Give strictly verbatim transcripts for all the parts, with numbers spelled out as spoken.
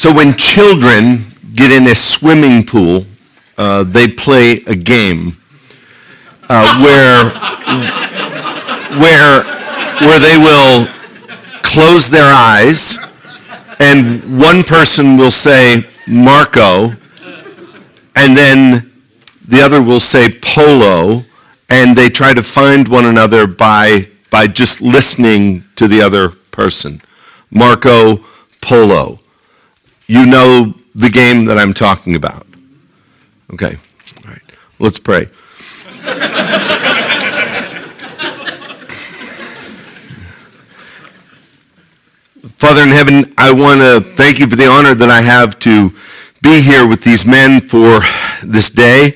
So when children get in a swimming pool, uh, they play a game uh, where where where they will close their eyes, and one person will say Marco, and then the other will say Polo, and they try to find one another by by just listening to the other person. Marco, Polo. You know the game that I'm talking about. Okay. All right. Let's pray. Father in heaven, I want to thank you for the honor that I have to be here with these men for this day.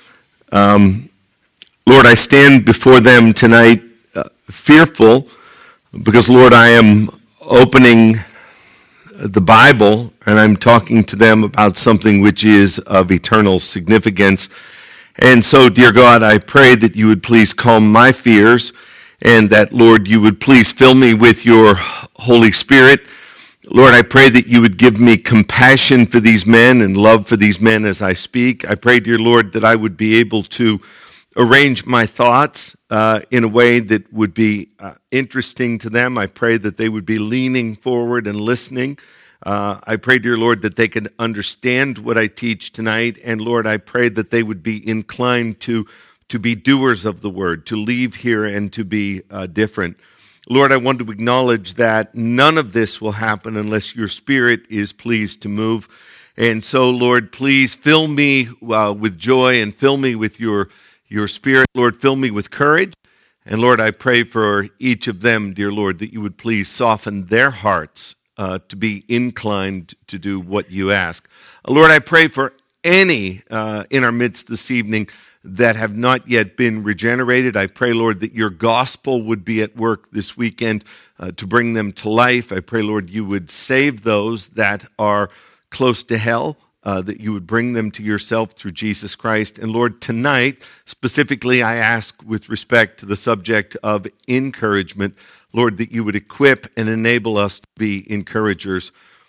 Um, Lord, I stand before them tonight uh, fearful because, Lord, I am opening the Bible and I'm talking to them about something which is of eternal significance. And so, dear God, I pray that you would please calm my fears and that, Lord, you would please fill me with your Holy Spirit. Lord, I pray that you would give me compassion for these men and love for these men as I speak. I pray, dear Lord, that I would be able to arrange my thoughts uh, in a way that would be uh, interesting to them. I pray that they would be leaning forward and listening. Uh, I pray, dear Lord, that they could understand what I teach tonight. And Lord, I pray that they would be inclined to, to be doers of the word, to leave here and to be uh, different. Lord, I want to acknowledge that none of this will happen unless your Spirit is pleased to move. And so, Lord, please fill me uh, with joy and fill me with your Your Spirit. Lord, fill me with courage. And Lord, I pray for each of them, dear Lord, that you would please soften their hearts uh, to be inclined to do what you ask. Uh, Lord, I pray for any uh, in our midst this evening that have not yet been regenerated. I pray, Lord, that your gospel would be at work this weekend uh, to bring them to life. I pray, Lord, you would save those that are close to hell. Uh, that you would bring them to yourself through Jesus Christ. And Lord, tonight, specifically, I ask with respect to the subject of encouragement, Lord, that you would equip and enable us to be encouragers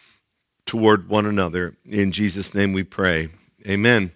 toward one another. In Jesus' name we pray. Amen.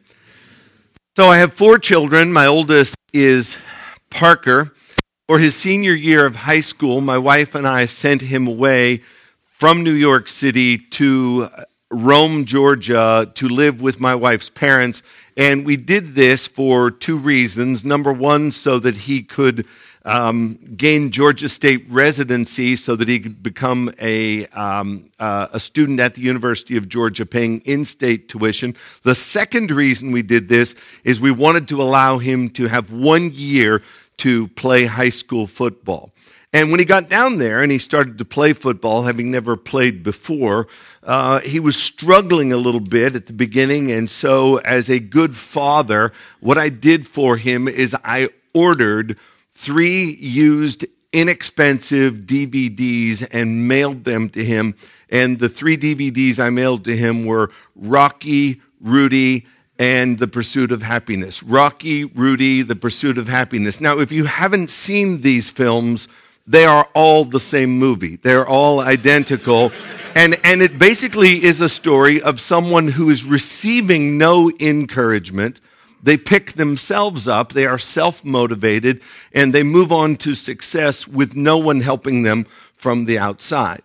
So I have four children. My oldest is Parker. For his senior year of high school, my wife and I sent him away from New York City to Rome, Georgia, to live with my wife's parents. And we did this for two reasons. Number one, so that he could um, gain Georgia State residency so that he could become a, um, uh, a student at the University of Georgia paying in-state tuition. The second reason we did this is we wanted to allow him to have one year to play high school football. And when he got down there and he started to play football, having never played before, uh, he was struggling a little bit at the beginning. And so as a good father, what I did for him is I ordered three used inexpensive D V Ds and mailed them to him. And the three D V Ds I mailed to him were Rocky, Rudy, and The Pursuit of Happiness. Rocky, Rudy, The Pursuit of Happiness. Now, if you haven't seen these films, they are all the same movie. They're all identical. And, and it basically is a story of someone who is receiving no encouragement. They pick themselves up. They are self-motivated. And they move on to success with no one helping them from the outside.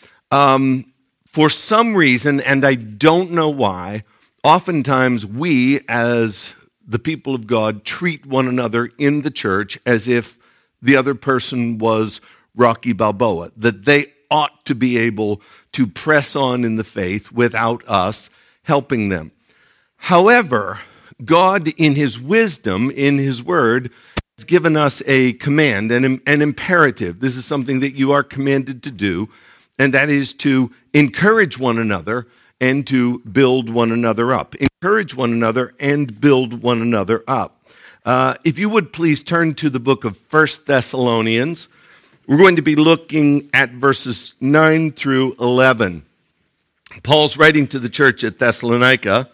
Um, for some reason, and I don't know why, oftentimes we, as the people of God, treat one another in the church as if the other person was Rocky Balboa, that they ought to be able to press on in the faith without us helping them. However, God, in his wisdom, in his word, has given us a command, an, an imperative. This is something that you are commanded to do, and that is to encourage one another and to build one another up. Encourage one another and build one another up. Uh, if you would please turn to the book of First Thessalonians. We're going to be looking at verses nine through eleven. Paul's writing to the church at Thessalonica,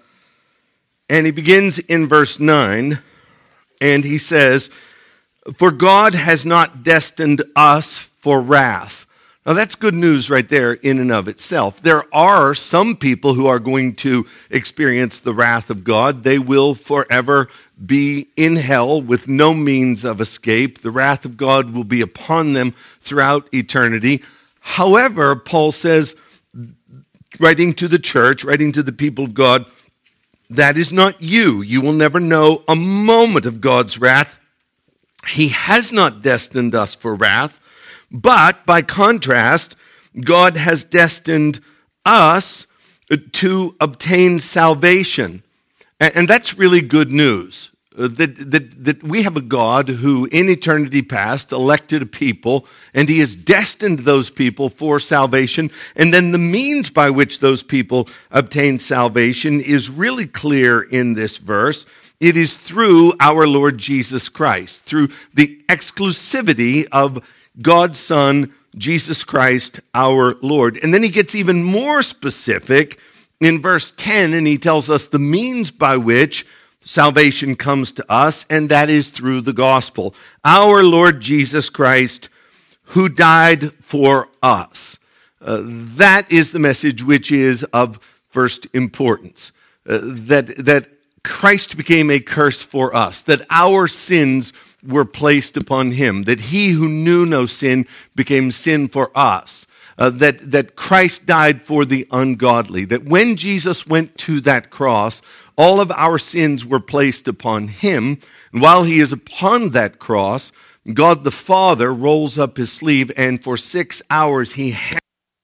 and he begins in verse nine, and he says, "For God has not destined us for wrath, Now, that's good news right there in and of itself. There are some people who are going to experience the wrath of God. They will forever be in hell with no means of escape. The wrath of God will be upon them throughout eternity. However, Paul says, writing to the church, writing to the people of God, that is not you. You will never know a moment of God's wrath. He has not destined us for wrath. But by contrast, God has destined us to obtain salvation. And that's really good news, that, that, that we have a God who in eternity past elected a people, and he has destined those people for salvation. And then the means by which those people obtain salvation is really clear in this verse. It is through our Lord Jesus Christ, through the exclusivity of God's Son, Jesus Christ, our Lord. And then he gets even more specific in verse ten, and he tells us the means by which salvation comes to us, and that is through the gospel. Our Lord Jesus Christ, who died for us. Uh, that is the message which is of first importance. Uh, that, that Christ became a curse for us, that our sins were placed upon him, that he who knew no sin became sin for us, uh, that, that Christ died for the ungodly, that when Jesus went to that cross, all of our sins were placed upon him. And while he is upon that cross, God the Father rolls up his sleeve, and for six hours he hangs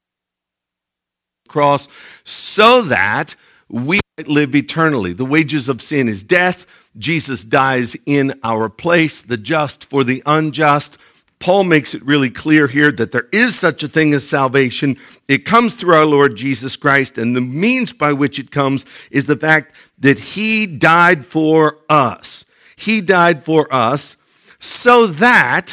on the cross so that we might live eternally. The wages of sin is death. Jesus dies in our place, the just for the unjust. Paul makes it really clear here that there is such a thing as salvation. It comes through our Lord Jesus Christ, and the means by which it comes is the fact that he died for us. He died for us so that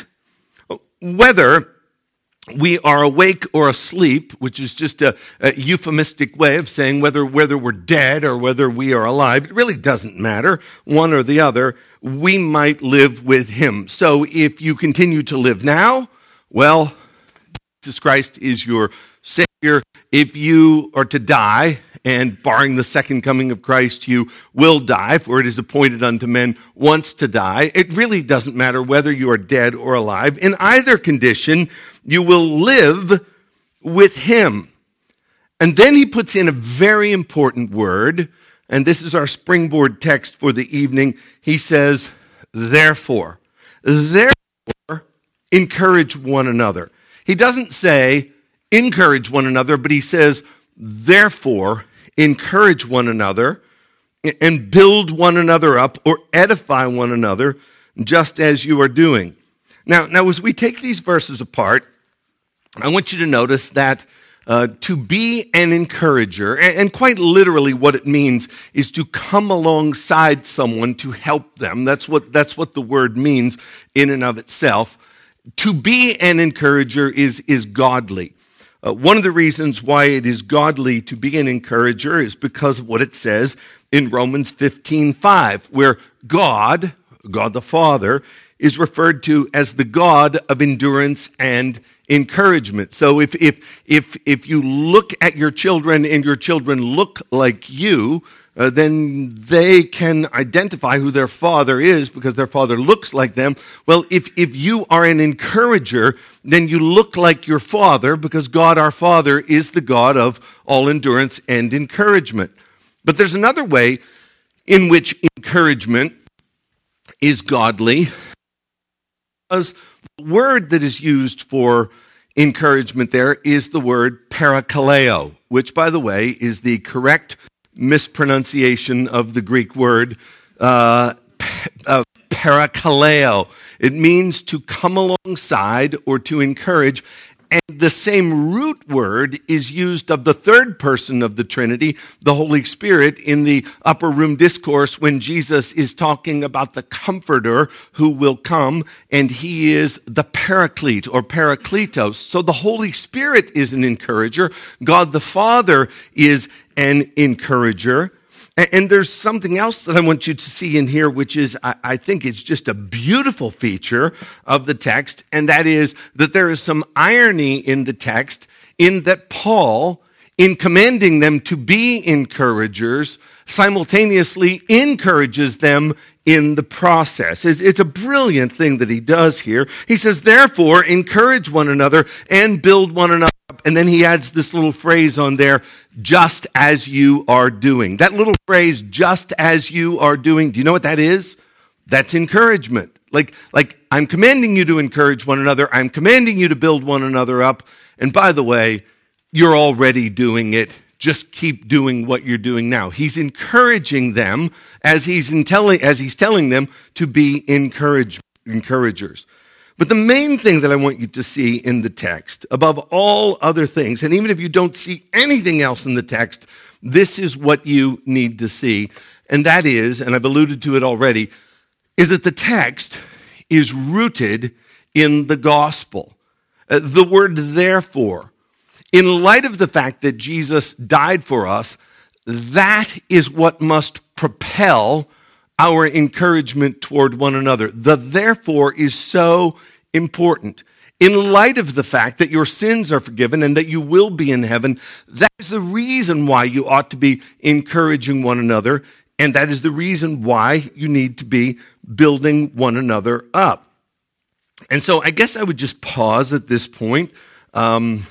whether we are awake or asleep, which is just a, a euphemistic way of saying whether, whether we're dead or whether we are alive, it really doesn't matter, one or the other, we might live with him. So if you continue to live now, well, Jesus Christ is your Savior. If you are to die, and barring the second coming of Christ, you will die, for it is appointed unto men once to die. It really doesn't matter whether you are dead or alive. In either condition, you will live with him. And then he puts in a very important word, and this is our springboard text for the evening. He says, therefore. Therefore, encourage one another. He doesn't say, encourage one another, but he says, therefore, encourage one another and build one another up or edify one another just as you are doing. Now, now as we take these verses apart, I want you to notice that uh, to be an encourager, and, and quite literally what it means is to come alongside someone to help them. That's what, that's what the word means in and of itself. To be an encourager is, is godly. Uh, one of the reasons why it is godly to be an encourager is because of what it says in Romans fifteen five, where God, God the Father, is referred to as the God of endurance and encouragement. So if if if if you look at your children and your children look like you, uh, then they can identify who their father is because their father looks like them. Well, if if you are an encourager, then you look like your father because God our Father is the God of all endurance and encouragement. But there's another way in which encouragement is godly, because the word that is used for encouragement there is the word parakaleo, which, by the way, is the correct mispronunciation of the Greek word uh, uh, parakaleo. It means to come alongside or to encourage. And the same root word is used of the third person of the Trinity, the Holy Spirit, in the upper room discourse when Jesus is talking about the Comforter who will come, and he is the Paraclete or Parakletos. So the Holy Spirit is an encourager. God the Father is an encourager. And there's something else that I want you to see in here, which is, I think it's just a beautiful feature of the text, and that is that there is some irony in the text in that Paul, in commanding them to be encouragers, simultaneously encourages them in the process. It's a brilliant thing that he does here. He says, therefore, encourage one another and build one another up. And then he adds this little phrase on there, just as you are doing. That little phrase, just as you are doing, do you know what that is? That's encouragement. Like, like I'm commanding you to encourage one another. I'm commanding you to build one another up. And by the way, you're already doing it. Just keep doing what you're doing now. He's encouraging them as he's in telling, as he's telling them to be encourage, encouragers. But the main thing that I want you to see in the text, above all other things, and even if you don't see anything else in the text, this is what you need to see. And that is, and I've alluded to it already, is that the text is rooted in the gospel. Uh, the word therefore, in light of the fact that Jesus died for us, that is what must propel our encouragement toward one another. The therefore is so important. In light of the fact that your sins are forgiven and that you will be in heaven, that is the reason why you ought to be encouraging one another, and that is the reason why you need to be building one another up. And so I guess I would just pause at this point, um,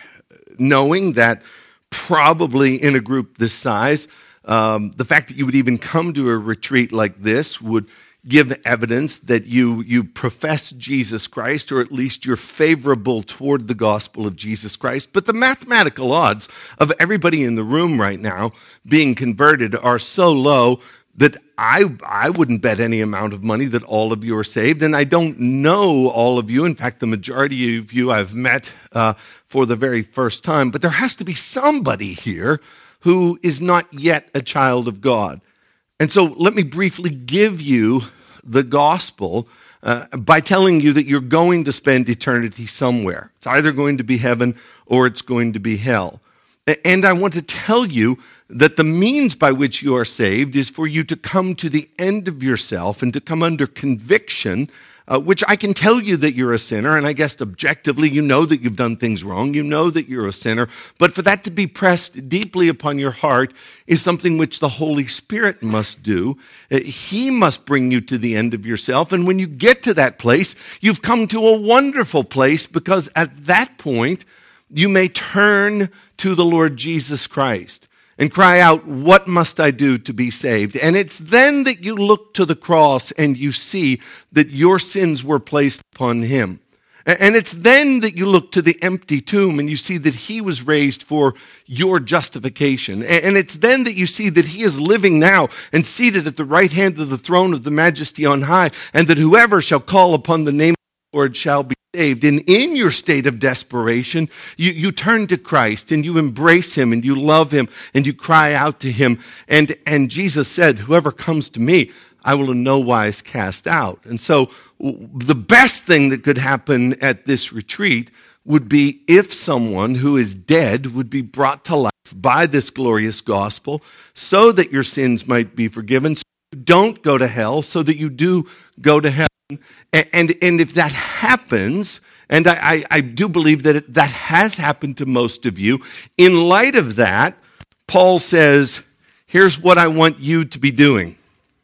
knowing that probably in a group this size, um, the fact that you would even come to a retreat like this would give evidence that you, you profess Jesus Christ, or at least you're favorable toward the gospel of Jesus Christ. But the mathematical odds of everybody in the room right now being converted are so low that I, I wouldn't bet any amount of money that all of you are saved. And I don't know all of you. In fact, the majority of you I've met uh, for the very first time. But there has to be somebody here who is not yet a child of God. And so let me briefly give you the gospel uh, by telling you that you're going to spend eternity somewhere. It's either going to be heaven or it's going to be hell. And I want to tell you that the means by which you are saved is for you to come to the end of yourself and to come under conviction, uh, which I can tell you that you're a sinner, and I guess objectively you know that you've done things wrong, you know that you're a sinner, but for that to be pressed deeply upon your heart is something which the Holy Spirit must do. Uh, he must bring you to the end of yourself, and when you get to that place, you've come to a wonderful place, because at that point, you may turn to the Lord Jesus Christ and cry out, what must I do to be saved? And it's then that you look to the cross and you see that your sins were placed upon him. And it's then that you look to the empty tomb and you see that he was raised for your justification. And it's then that you see that he is living now and seated at the right hand of the throne of the Majesty on high, and that whoever shall call upon the name of the Lord shall be saved. And in your state of desperation, you, you turn to Christ and you embrace him and you love him and you cry out to him. And, and Jesus said, whoever comes to me, I will in no wise cast out. And so the best thing that could happen at this retreat would be if someone who is dead would be brought to life by this glorious gospel, so that your sins might be forgiven, so you don't go to hell, so that you do go to heaven. And, and if that happens, and I, I, I do believe that it, that has happened to most of you, in light of that, Paul says, here's what I want you to be doing.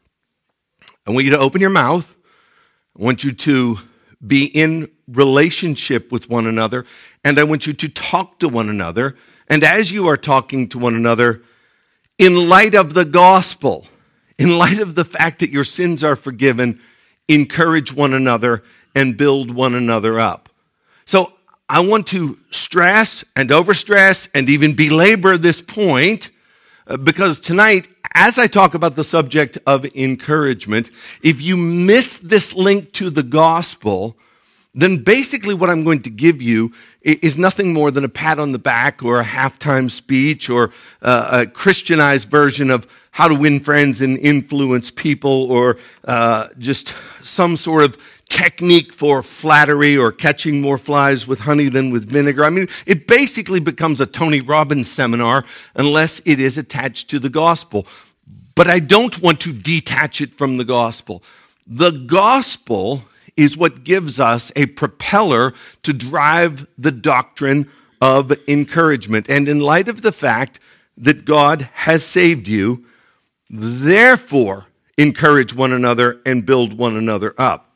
I want you to open your mouth. I want you to be in relationship with one another, and I want you to talk to one another. And as you are talking to one another, in light of the gospel, in light of the fact that your sins are forgiven, encourage one another and build one another up. So I want to stress and overstress and even belabor this point, uh, because tonight, as I talk about the subject of encouragement, if you miss this link to the gospel, then basically what I'm going to give you is nothing more than a pat on the back or a halftime speech or a Christianized version of how to win friends and influence people, or uh, just some sort of technique for flattery or catching more flies with honey than with vinegar. I mean, it basically becomes a Tony Robbins seminar unless it is attached to the gospel. but I don't want to detach it from the gospel. The gospel is what gives us a propeller to drive the doctrine of encouragement. And in light of the fact that God has saved you, therefore encourage one another and build one another up.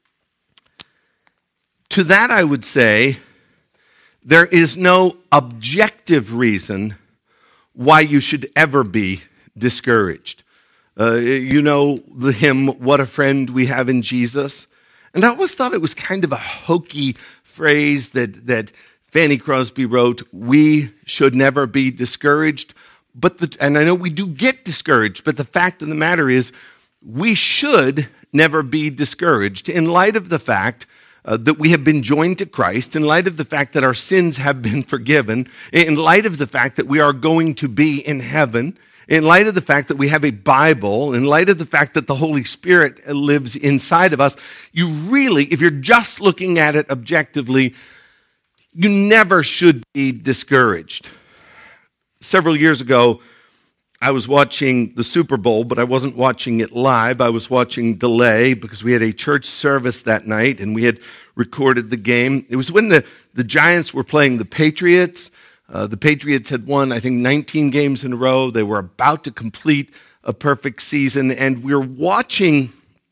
To that I would say, there is no objective reason why you should ever be discouraged. Uh, you know the hymn, "What a Friend We Have in Jesus"? And I always thought it was kind of a hokey phrase that, that Fanny Crosby wrote, "We should never be discouraged." But the, and I know we do get discouraged, but the fact of the matter is, we should never be discouraged in light of the fact Uh, that we have been joined to Christ, in light of the fact that our sins have been forgiven, in light of the fact that we are going to be in heaven, in light of the fact that we have a Bible, in light of the fact that the Holy Spirit lives inside of us. You really, if you're just looking at it objectively, you never should be discouraged. Several years ago, I was watching the Super Bowl, but I wasn't watching it live. I was watching delay because we had a church service that night and we had recorded the game. It was when the, the Giants were playing the Patriots. Uh, the Patriots had won, I think, nineteen games in a row. They were about to complete a perfect season, and we were watching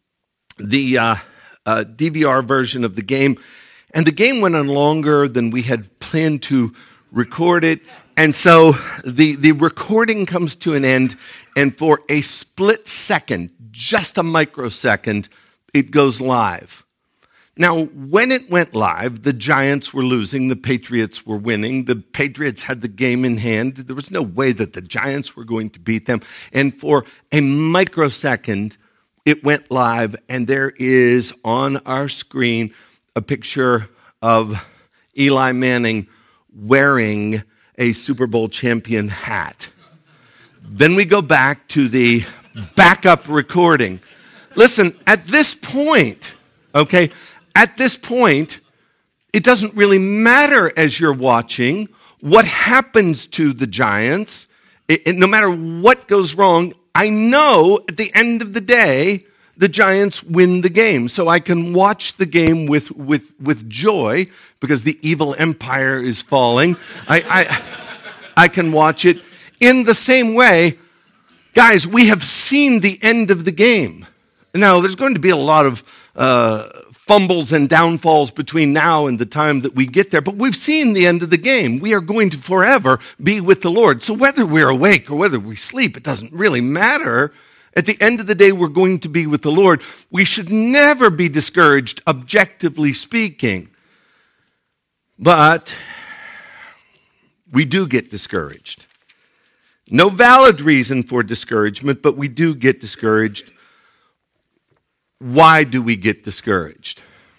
the uh, uh, D V R version of the game, and the game went on longer than we had planned to record it. And so the, the recording comes to an end, and for a split second, just a microsecond, it goes live. Now, when it went live, the Giants were losing, the Patriots were winning. The Patriots had the game in hand. There was no way that the Giants were going to beat them. And for a microsecond, it went live, and there is on our screen a picture of Eli Manning wearing a Super Bowl champion hat. Then we go back to the backup recording. Listen, at this point, okay, at this point, it doesn't really matter as you're watching what happens to the Giants. It, it, no matter what goes wrong, I know at the end of the day, the Giants win the game. So I can watch the game with, with, with joy because the evil empire is falling. I, I, I can watch it. In the same way, guys, we have seen the end of the game. Now, there's going to be a lot of uh, fumbles and downfalls between now and the time that we get there, but we've seen the end of the game. We are going to forever be with the Lord. So whether we're awake or whether we sleep, it doesn't really matter. At the end of the day, we're going to be with the Lord. We should never be discouraged, objectively speaking. But we do get discouraged. No valid reason for discouragement, but we do get discouraged. Why do we get discouraged?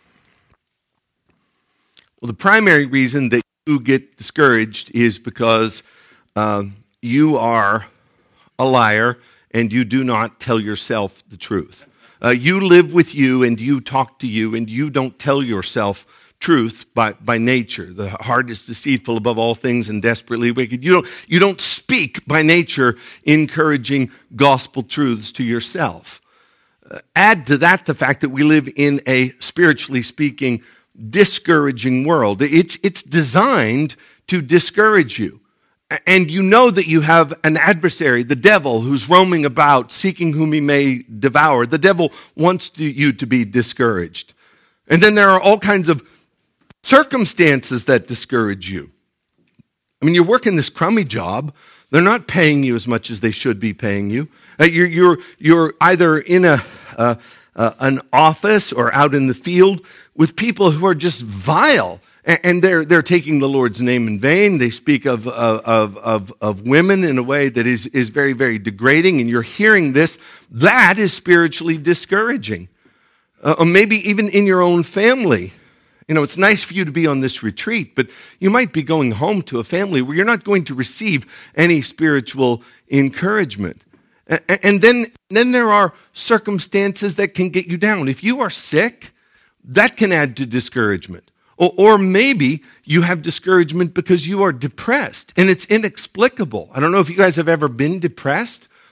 Well, the primary reason that you get discouraged is because uh, you are a liar and you do not tell yourself the truth. Uh, you live with you and you talk to you and you don't tell yourself truth by, by nature. The heart is deceitful above all things and desperately wicked. You don't, you don't speak by nature encouraging gospel truths to yourself. Uh, add to that the fact that we live in a, spiritually speaking, discouraging world. It's, it's designed to discourage you. And you know that you have an adversary, the devil, who's roaming about, seeking whom he may devour. The devil wants to, you to be discouraged. And then there are all kinds of circumstances that discourage you. I mean, you're working this crummy job. They're not paying you as much as they should be paying you. Uh, you're, you're, you're either in a, uh, uh, an office or out in the field with people who are just vile. And they're they're taking the Lord's name in vain. They speak of of of of women in a way that is is very very degrading. And you're hearing this. That is spiritually discouraging. Uh, or maybe even in your own family. You know, it's nice for you to be on this retreat, but you might be going home to a family where you're not going to receive any spiritual encouragement. And then then there are circumstances that can get you down. If you are sick, that can add to discouragement. Or, or maybe you have discouragement because you are depressed and it's inexplicable. I don't know if you guys have ever been depressed, but I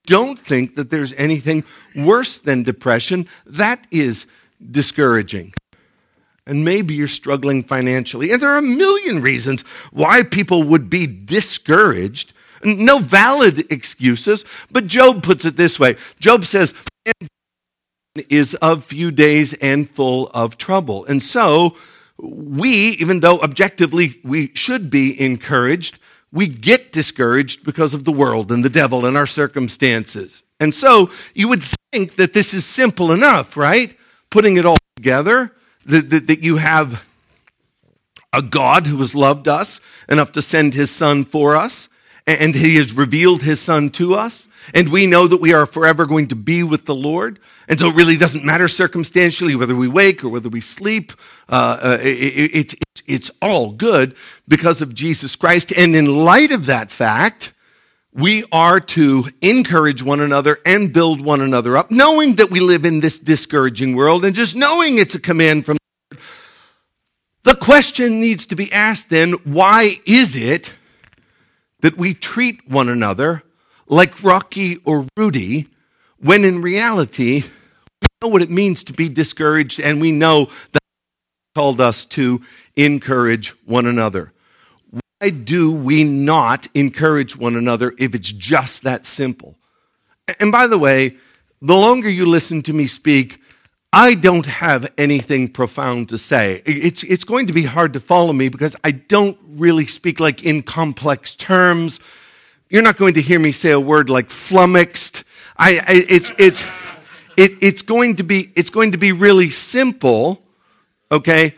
don't think that there's anything worse than depression. That is discouraging. And maybe you're struggling financially. And there are a million reasons why people would be discouraged. No valid excuses. But Job puts it this way. Job says, man is of few days and full of trouble. And so we, even though objectively we should be encouraged, we get discouraged because of the world and the devil and our circumstances. And so you would think that this is simple enough, right? Putting it all together. That, that, that you have a God who has loved us enough to send his son for us, and he has revealed his son to us, and we know that we are forever going to be with the Lord, and so it really doesn't matter circumstantially whether we wake or whether we sleep. Uh, uh, it, it, it, it, it's all good because of Jesus Christ, and in light of that fact, we are to encourage one another and build one another up, knowing that we live in this discouraging world and just knowing it's a command from the Lord. The question needs to be asked then, why is it that we treat one another like Rocky or Rudy when in reality we know what it means to be discouraged and we know that God called us to encourage one another? Why do we not encourage one another if it's just that simple? And by the way, the longer you listen to me speak, I don't have anything profound to say. It's, it's going to be hard to follow me because I don't really speak like in complex terms. You're not going to hear me say a word like flummoxed. I, I it's, it's, it, it's going to be, it's going to be really simple, okay?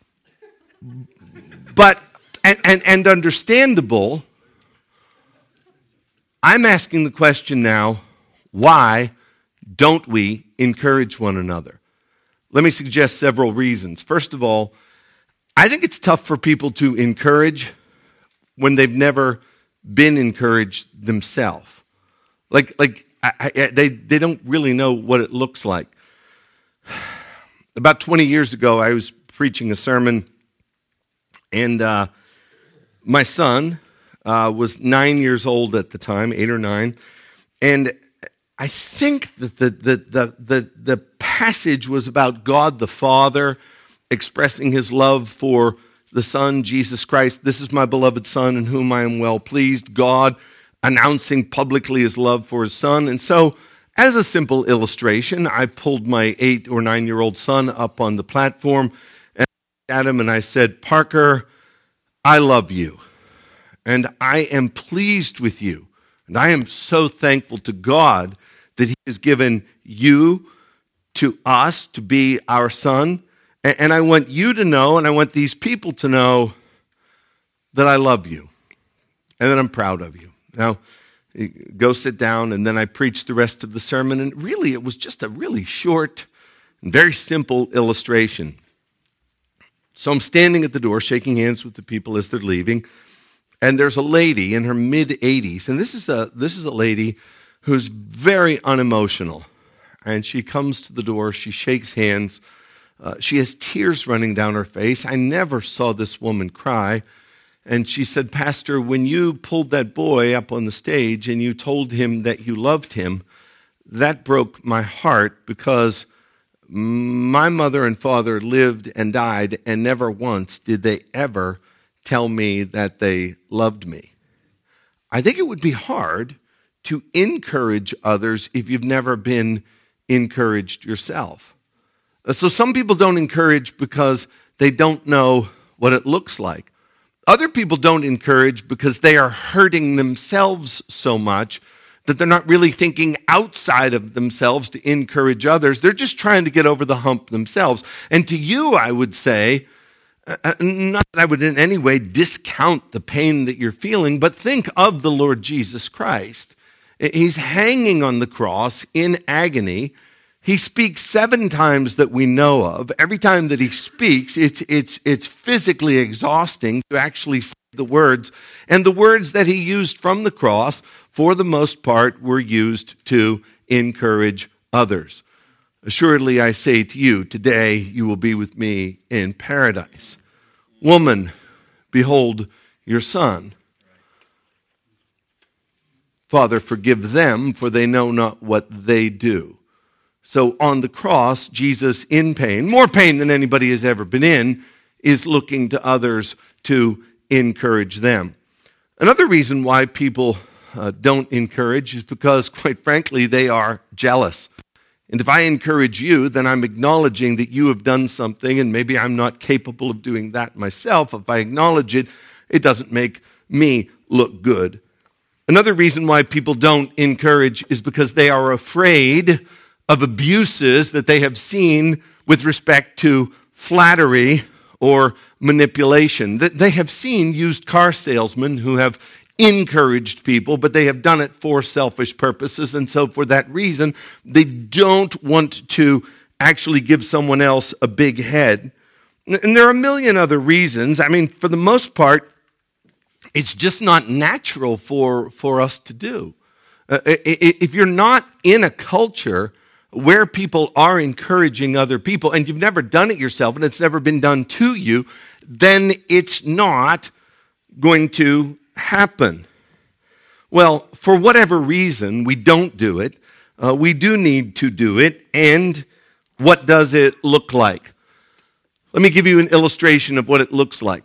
But And, and, and understandable. I'm asking the question now, why don't we encourage one another? Let me suggest several reasons. First of all, I think it's tough for people to encourage when they've never been encouraged themselves. Like, like I, I, they, they don't really know what it looks like. About twenty years ago, I was preaching a sermon, and uh, my son uh, was nine years old at the time, eight or nine, and I think that the, the, the, the, the passage was about God the Father expressing his love for the Son, Jesus Christ. This is my beloved Son in whom I am well pleased. God announcing publicly his love for his Son. And so, as a simple illustration, I pulled my eight or nine-year-old son up on the platform and I looked at him and I said, Parker, I love you, and I am pleased with you, and I am so thankful to God that he has given you to us to be our son, and I want you to know, and I want these people to know that I love you, and that I'm proud of you. Now, go sit down, and then I preached the rest of the sermon, and really it was just a really short and very simple illustration. So I'm standing at the door, shaking hands with the people as they're leaving, and there's a lady in her mid-eighties, and this is a this is a lady who's very unemotional, and she comes to the door, she shakes hands, uh, she has tears running down her face. I never saw this woman cry, and she said, Pastor, when you pulled that boy up on the stage and you told him that you loved him, that broke my heart because my mother and father lived and died, and never once did they ever tell me that they loved me. I think it would be hard to encourage others if you've never been encouraged yourself. So some people don't encourage because they don't know what it looks like. Other people don't encourage because they are hurting themselves so much that they're not really thinking outside of themselves to encourage others. They're just trying to get over the hump themselves. And to you, I would say, uh, not that I would in any way discount the pain that you're feeling, but think of the Lord Jesus Christ. He's hanging on the cross in agony. He speaks seven times that we know of. Every time that he speaks, it's, it's, it's physically exhausting to actually say the words. And the words that he used from the cross, for the most part, were used to encourage others. Assuredly, I say to you, today you will be with me in paradise. Woman, behold your son. Father, forgive them, for they know not what they do. So on the cross, Jesus in pain, more pain than anybody has ever been in, is looking to others to encourage them. Another reason why people uh, don't encourage is because, quite frankly, they are jealous. And if I encourage you, then I'm acknowledging that you have done something, and maybe I'm not capable of doing that myself. If I acknowledge it, it doesn't make me look good. Another reason why people don't encourage is because they are afraid of abuses that they have seen with respect to flattery or manipulation. They have seen used car salesmen who have encouraged people, but they have done it for selfish purposes, and so for that reason, they don't want to actually give someone else a big head. And there are a million other reasons. I mean, for the most part, it's just not natural for, for us to do. Uh, if you're not in a culture where people are encouraging other people, and you've never done it yourself, and it's never been done to you, then it's not going to happen. Well, for whatever reason, we don't do it. Uh, we do need to do it, and what does it look like? Let me give you an illustration of what it looks like.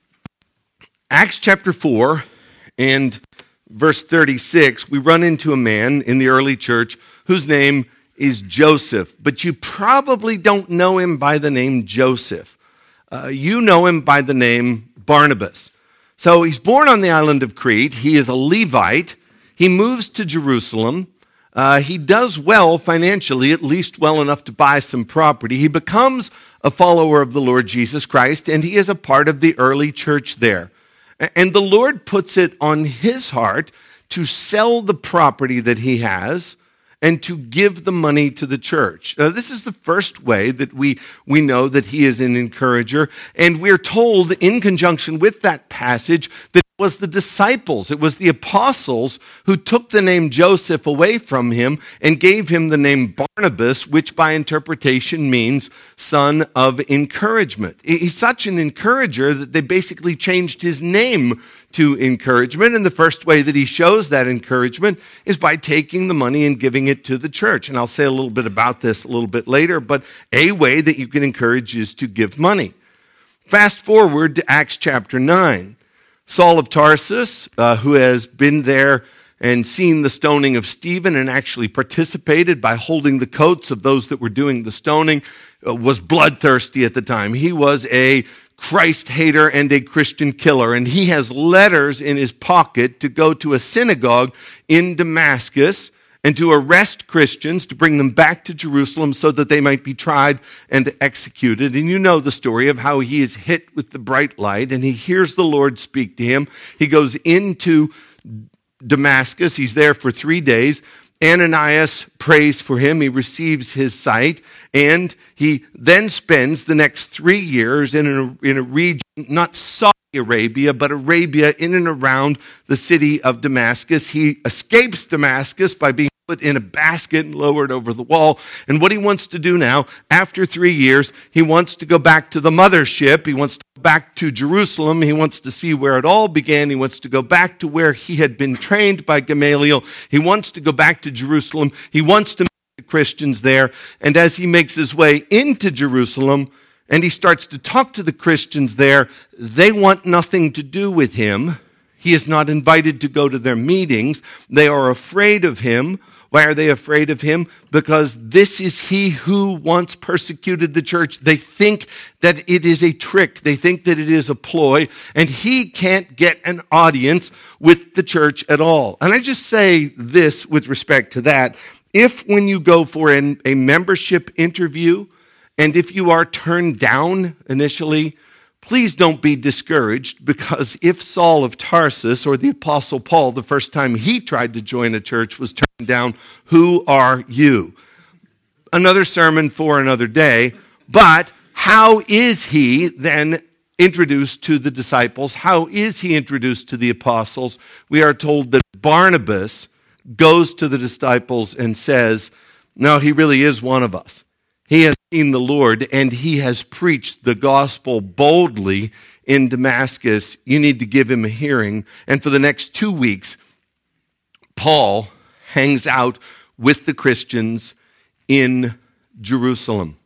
Acts chapter four and verse thirty-six, we run into a man in the early church whose name is Joseph, but you probably don't know him by the name Joseph. Uh, you know him by the name Barnabas. So he's born on the island of Crete. He is a Levite. He moves to Jerusalem. Uh, he does well financially, at least well enough to buy some property. He becomes a follower of the Lord Jesus Christ, and he is a part of the early church there. And the Lord puts it on his heart to sell the property that he has and to give the money to the church. Now, this is the first way that we, we know that he is an encourager. And we're told in conjunction with that passage that it was the disciples, it was the apostles who took the name Joseph away from him and gave him the name Barnabas, which by interpretation means son of encouragement. He's such an encourager that they basically changed his name to encouragement. And the first way that he shows that encouragement is by taking the money and giving it to the church. And I'll say a little bit about this a little bit later, but a way that you can encourage is to give money. Fast forward to Acts chapter nine. Saul of Tarsus, uh, who has been there and seen the stoning of Stephen and actually participated by holding the coats of those that were doing the stoning, uh, was bloodthirsty at the time. He was a Christ hater and a Christian killer, and he has letters in his pocket to go to a synagogue in Damascus and to arrest Christians, to bring them back to Jerusalem so that they might be tried and executed. And you know the story of how he is hit with the bright light, and he hears the Lord speak to him. He goes into Damascus. He's there for three days. Ananias prays for him. He receives his sight, and he then spends the next three years in a, in a region, not Saudi Arabia, but Arabia, in and around the city of Damascus. He escapes Damascus by being put in a basket and lowered over the wall. And what he wants to do now, after three years, he wants to go back to the mothership. He wants to go back to Jerusalem. He wants to see where it all began. He wants to go back to where he had been trained by Gamaliel. He wants to go back to Jerusalem. He wants to meet the Christians there. And as he makes his way into Jerusalem, and he starts to talk to the Christians there, they want nothing to do with him. He is not invited to go to their meetings. They are afraid of him. Why are they afraid of him? Because this is he who once persecuted the church. They think that it is a trick. They think that it is a ploy, and he can't get an audience with the church at all. And I just say this with respect to that. If when you go for an, a membership interview, and if you are turned down initially, please don't be discouraged, because if Saul of Tarsus or the Apostle Paul, the first time he tried to join a church, was turned down, who are you? Another sermon for another day. But how is he then introduced to the disciples? How is he introduced to the apostles? We are told that Barnabas goes to the disciples and says, no, he really is one of us. He has seen the Lord, and he has preached the gospel boldly in Damascus. You need to give him a hearing. And for the next two weeks, Paul hangs out with the Christians in Jerusalem.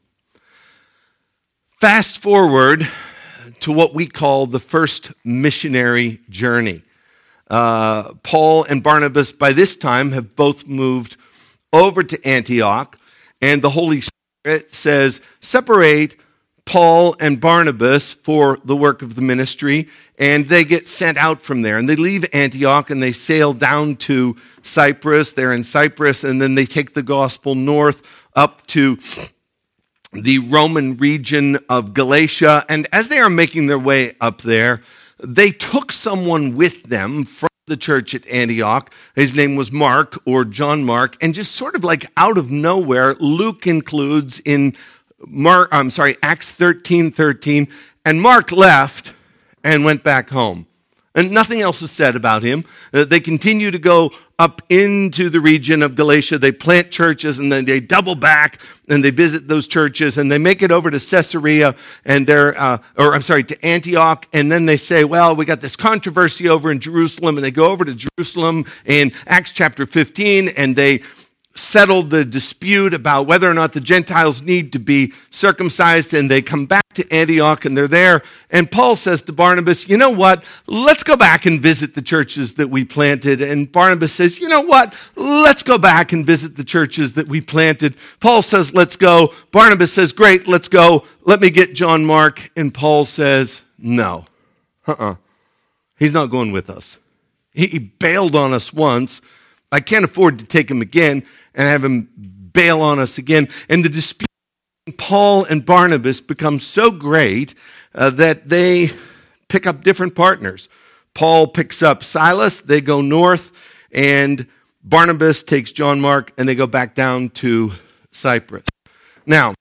Fast forward to what we call the first missionary journey. Uh, Paul and Barnabas, by this time, have both moved over to Antioch, and the Holy Spirit says, separate Paul and Barnabas for the work of the ministry, and they get sent out from there. And they leave Antioch, and they sail down to Cyprus. They're in Cyprus, and then they take the gospel north up to the Roman region of Galatia. And as they are making their way up there, they took someone with them from the church at Antioch. His name was Mark, or John Mark, and just sort of like out of nowhere, Luke includes in Mark, I'm sorry, Acts thirteen thirteen, and Mark left and went back home. And nothing else is said about him. Uh, they continue to go up into the region of Galatia. They plant churches, and then they double back, and they visit those churches, and they make it over to Caesarea, and they're, uh, or I'm sorry, to Antioch, and then they say, well, we got this controversy over in Jerusalem, and they go over to Jerusalem in Acts chapter fifteen, and they settled the dispute about whether or not the Gentiles need to be circumcised, and they come back to Antioch, and they're there, and Paul says to Barnabas, you know what, let's go back and visit the churches that we planted. And Barnabas says, you know what, let's go back and visit the churches that we planted. Paul says, let's go. Barnabas says, great, let's go. Let me get John Mark. And Paul says, no, uh-uh, he's not going with us. He, he bailed on us once. I can't afford to take him again and have him bail on us again. And the dispute between Paul and Barnabas becomes so great uh, that they pick up different partners. Paul picks up Silas, they go north, and Barnabas takes John Mark, and they go back down to Cyprus. Now,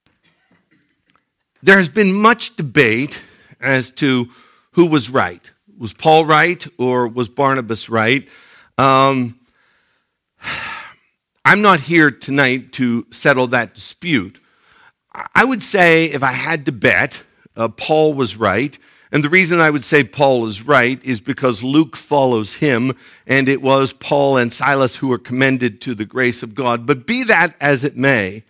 there has been much debate as to who was right. Was Paul right, or was Barnabas right? Um... I'm not here tonight to settle that dispute. I would say, if I had to bet, uh, Paul was right. And the reason I would say Paul is right is because Luke follows him, and it was Paul and Silas who were commended to the grace of God. But be that as it may,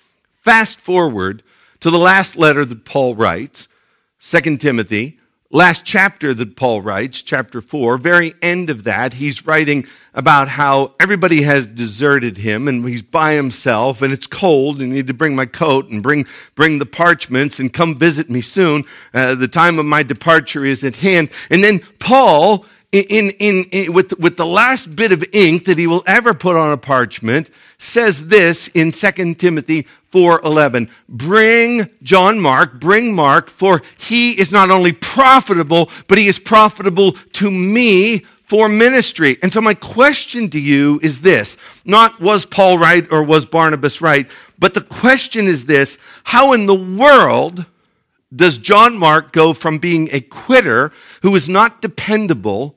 fast forward to the last letter that Paul writes, Second Timothy, last chapter that Paul writes, chapter four, very end of that, he's writing about how everybody has deserted him, and he's by himself, and it's cold, and I need to bring my coat and bring bring the parchments and come visit me soon. Uh, the time of my departure is at hand. And then Paul, in, in, in with, with the last bit of ink that he will ever put on a parchment, says this in Second Timothy four eleven, bring John Mark, bring Mark, for he is not only profitable, but he is profitable to me for ministry. And so my question to you is this, not was Paul right or was Barnabas right, but the question is this, how in the world does John Mark go from being a quitter who is not dependable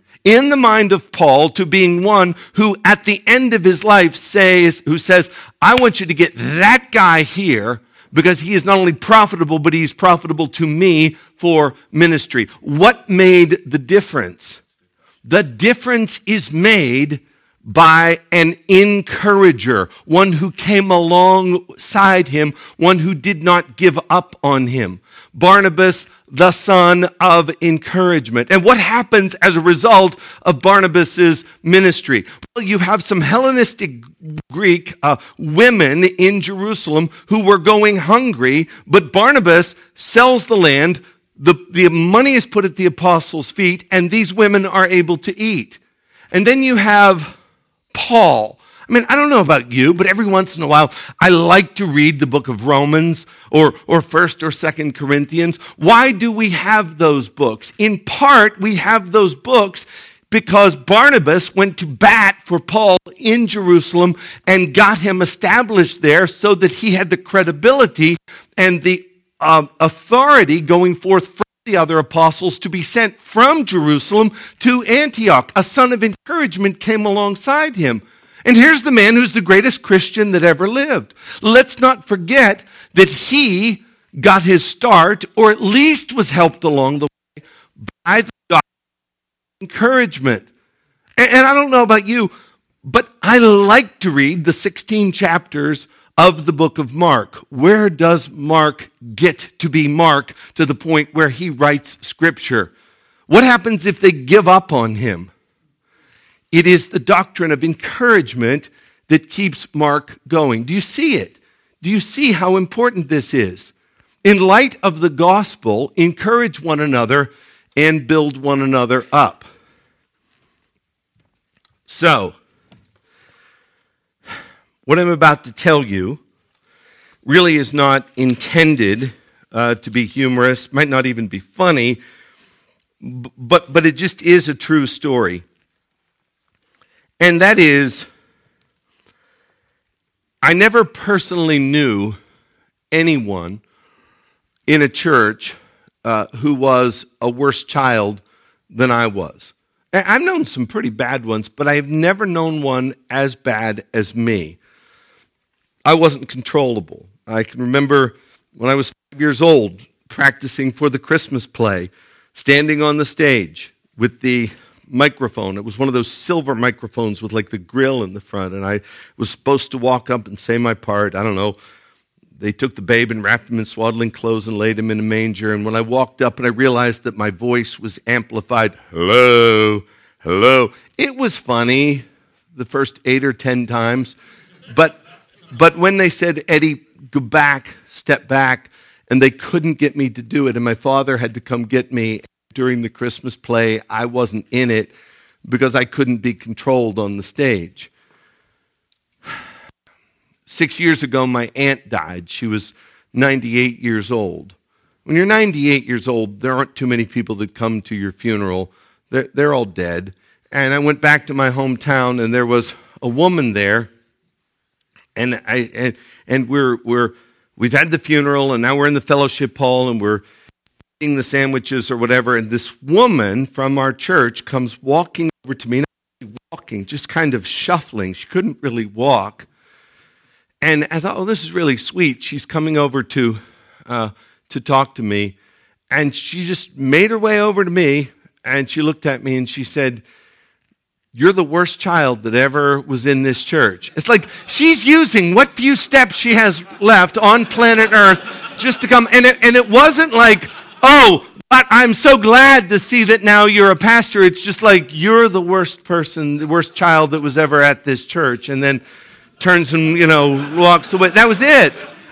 in the mind of Paul to being one who at the end of his life says, who says, I want you to get that guy here because he is not only profitable, but he's profitable to me for ministry. What made the difference? The difference is made by an encourager, one who came alongside him, one who did not give up on him. Barnabas, the son of encouragement. And what happens as a result of Barnabas's ministry? Well, you have some Hellenistic Greek uh, women in Jerusalem who were going hungry, but Barnabas sells the land, the, the money is put at the apostles' feet, and these women are able to eat. And then you have Paul. I mean, I don't know about you, but every once in a while, I like to read the book of Romans or, or First or Second Corinthians. Why do we have those books? In part, we have those books because Barnabas went to bat for Paul in Jerusalem and got him established there so that he had the credibility and the um, authority going forth from the other apostles to be sent from Jerusalem to Antioch. A son of encouragement came alongside him. And here's the man who's the greatest Christian that ever lived. Let's not forget that he got his start, or at least was helped along the way, by the God of encouragement. And, and I don't know about you, But I like to read the sixteen chapters of the book of Mark. Where does Mark get to be Mark to the point where he writes Scripture? What happens if they give up on him? It is the doctrine of encouragement that keeps Mark going. Do you see it? Do you see how important this is? In light of the gospel, encourage one another and build one another up. So, what I'm about to tell you really is not intended uh, to be humorous, might not even be funny, but, but it just is a true story. And that is, I never personally knew anyone in a church uh, who was a worse child than I was. I've known some pretty bad ones, but I've never known one as bad as me. I wasn't controllable. I can remember when I was five years old, practicing for the Christmas play, standing on the stage with the microphone. It was one of those silver microphones with like the grill in the front, and I was supposed to walk up and say my part. I don't know. They took the babe and wrapped him in swaddling clothes and laid him in a manger, and when I walked up and I realized that my voice was amplified, hello, hello, it was funny the first eight or ten times, but But when they said, Eddie, go back, step back, and they couldn't get me to do it, and my father had to come get me during the Christmas play, I wasn't in it because I couldn't be controlled on the stage. Six years ago, my aunt died. She was ninety-eight years old. When you're ninety-eight years old, there aren't too many people that come to your funeral. They're, they're all dead. And I went back to my hometown, and there was a woman there. And I and, and we're we're we've had the funeral, and now we're in the fellowship hall, and we're eating the sandwiches or whatever. And this woman from our church comes walking over to me, not really walking, just kind of shuffling. She couldn't really walk. And I thought, oh, this is really sweet. She's coming over to uh, to talk to me, and she just made her way over to me, and she looked at me and she said, "You're the worst child that ever was in this church." It's like she's using what few steps she has left on planet Earth just to come. And it, and it wasn't like, oh, but I'm so glad to see that now you're a pastor. It's just like, you're the worst person, the worst child that was ever at this church. And then turns and, you know, walks away. That was it.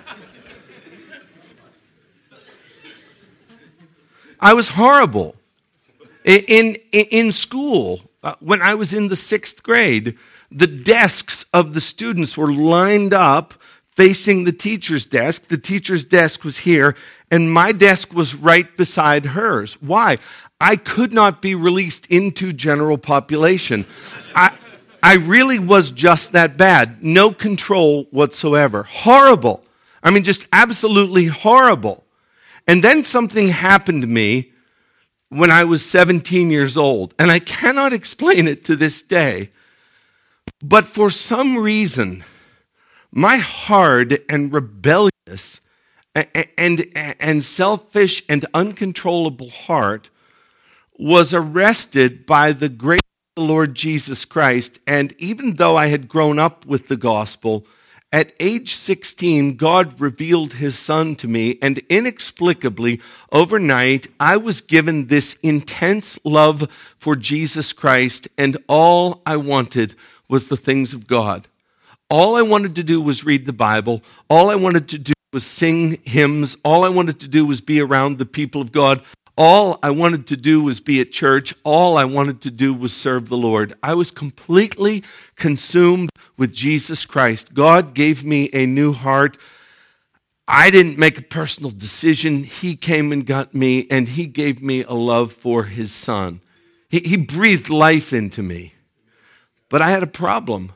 I was horrible. In, in, in school, Uh, when I was in the sixth grade, the desks of the students were lined up facing the teacher's desk. The teacher's desk was here, and my desk was right beside hers. Why? I could not be released into general population. I, I really was just that bad. No control whatsoever. Horrible. I mean, just absolutely horrible. And then something happened to me when I was seventeen years old, and I cannot explain it to this day, but for some reason, my hard and rebellious and, and, and selfish and uncontrollable heart was arrested by the grace of the Lord Jesus Christ, and even though I had grown up with the gospel, at age sixteen, God revealed his son to me, and inexplicably, overnight, I was given this intense love for Jesus Christ, and all I wanted was the things of God. All I wanted to do was read the Bible. All I wanted to do was sing hymns. All I wanted to do was be around the people of God. All I wanted to do was be at church. All I wanted to do was serve the Lord. I was completely consumed with Jesus Christ. God gave me a new heart. I didn't make a personal decision. He came and got me, and he gave me a love for his son. He, he breathed life into me. But I had a problem.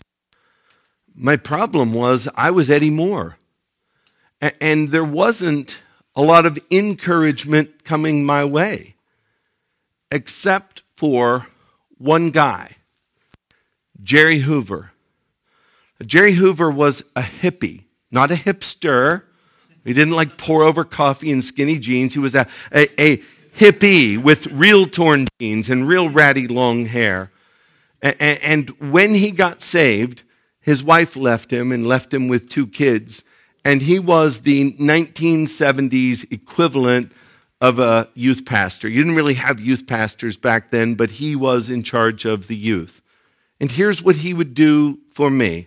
My problem was I was Eddie Moore. A- and there wasn't a lot of encouragement coming my way, except for one guy, Jerry Hoover. Jerry Hoover was a hippie, not a hipster. He didn't like pour over coffee in skinny jeans. He was a, a, a hippie with real torn jeans and real ratty long hair. And when he got saved, his wife left him and left him with two kids. And he was the nineteen seventies equivalent of a youth pastor. You didn't really have youth pastors back then, but he was in charge of the youth. And here's what he would do for me.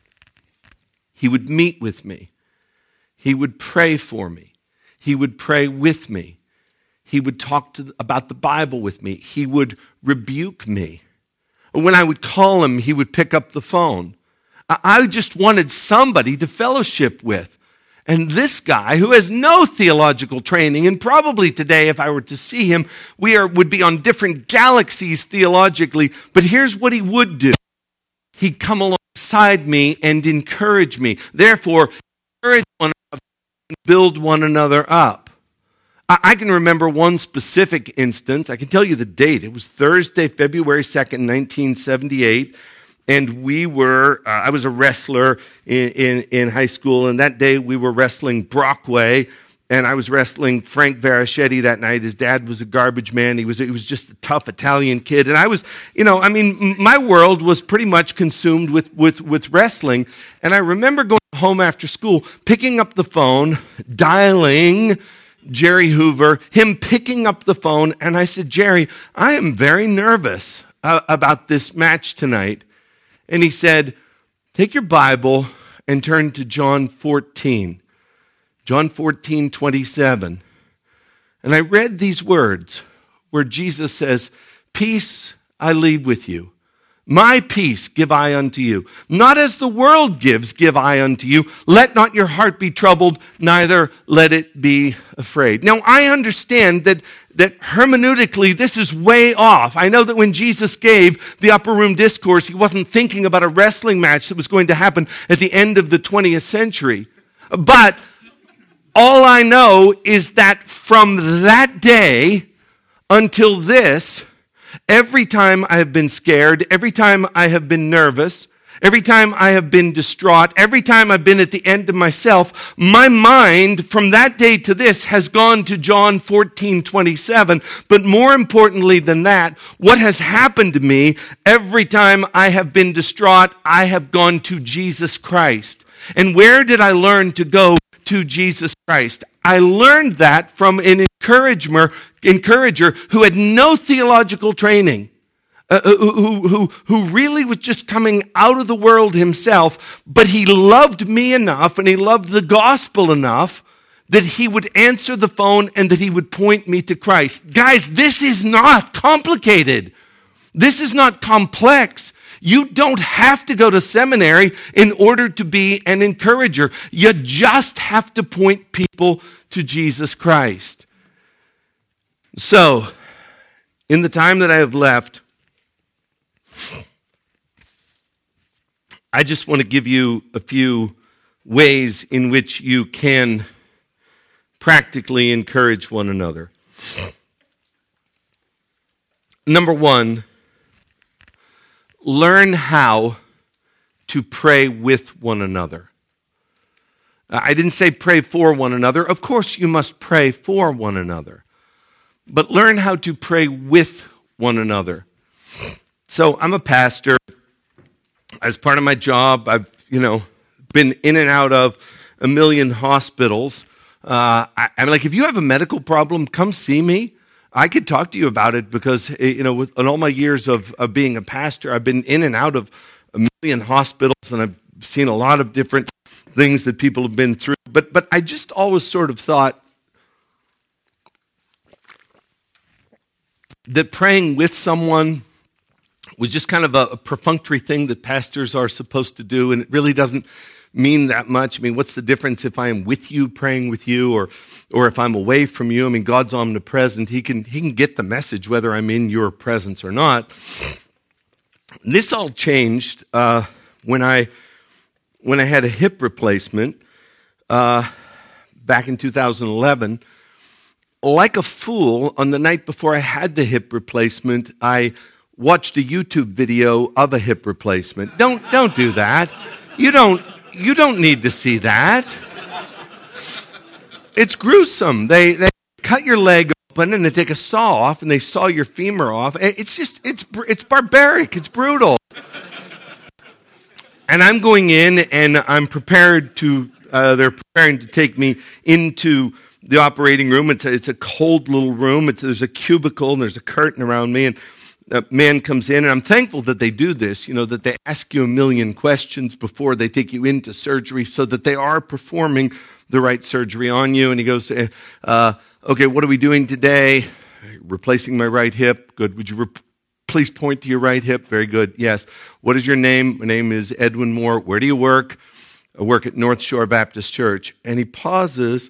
He would meet with me. He would pray for me. He would pray with me. He would talk to, about the Bible with me. He would rebuke me. When I would call him, he would pick up the phone. I just wanted somebody to fellowship with. And this guy, who has no theological training, and probably today, if I were to see him, we are, would be on different galaxies theologically, but here's what he would do. He'd come alongside me and encourage me. Therefore, encourage one another and build one another up. I can remember one specific instance. I can tell you the date. It was Thursday, February second, nineteen seventy-eight. And we were, uh, I was a wrestler in, in, in high school. And that day we were wrestling Brockway. And I was wrestling Frank Varaschetti that night. His dad was a garbage man. He was, he was just a tough Italian kid. And I was, you know, I mean, my world was pretty much consumed with, with, with wrestling. And I remember going home after school, picking up the phone, dialing Jerry Hoover, him picking up the phone, and I said, Jerry, I am very nervous uh, about this match tonight. And he said, take your Bible and turn to John fourteen. John fourteen, twenty-seven. And I read these words where Jesus says, peace I leave with you. My peace give I unto you. Not as the world gives, give I unto you. Let not your heart be troubled, neither let it be afraid. Now, I understand that, that hermeneutically, this is way off. I know that when Jesus gave the upper room discourse, he wasn't thinking about a wrestling match that was going to happen at the end of the twentieth century. But all I know is that from that day until this, every time I have been scared, every time I have been nervous, every time I have been distraught, every time I've been at the end of myself, my mind from that day to this has gone to John fourteen, twenty-seven. But more importantly than that, what has happened to me every time I have been distraught, I have gone to Jesus Christ. And where did I learn to go to Jesus Christ? I learned that from an encourager, encourager who had no theological training, uh, who, who, who really was just coming out of the world himself, but he loved me enough and he loved the gospel enough that he would answer the phone and that he would point me to Christ. Guys, this is not complicated. This is not complex. You don't have to go to seminary in order to be an encourager. You just have to point people to Jesus Christ. So, in the time that I have left, I just want to give you a few ways in which you can practically encourage one another. Number one, learn how to pray with one another. I didn't say pray for one another. Of course, you must pray for one another. But learn how to pray with one another. So I'm a pastor. As part of my job, I've, you know, been in and out of a million hospitals. Uh, I, I'm like, if you have a medical problem, come see me. I could talk to you about it because, you know, with, in all my years of, of being a pastor, I've been in and out of a million hospitals, and I've seen a lot of different things that people have been through. But but I just always sort of thought that praying with someone was just kind of a, a perfunctory thing that pastors are supposed to do, and it really doesn't mean that much. I mean, what's the difference if I am with you, praying with you, or or if I'm away from you? I mean, God's omnipresent. He can he can get the message whether I'm in your presence or not. This all changed uh, when I when I had a hip replacement uh, back in two thousand eleven. Like a fool, on the night before I had the hip replacement, I watched a YouTube video of a hip replacement. Don't don't do that. You don't you don't need to see that. It's gruesome. They they cut your leg open and they take a saw off and they saw your femur off. It's just, it's it's barbaric. It's brutal. And I'm going in and I'm prepared to, uh, they're preparing to take me into the operating room. It's a, it's a cold little room. It's, there's a cubicle and there's a curtain around me. And a man comes in, and I'm thankful that they do this, you know, that they ask you a million questions before they take you into surgery so that they are performing the right surgery on you. And he goes, uh, okay, what are we doing today? Replacing my right hip. Good. Would you re- please point to your right hip? Very good. Yes. What is your name? My name is Edwin Moore. Where do you work? I work at North Shore Baptist Church. And he pauses,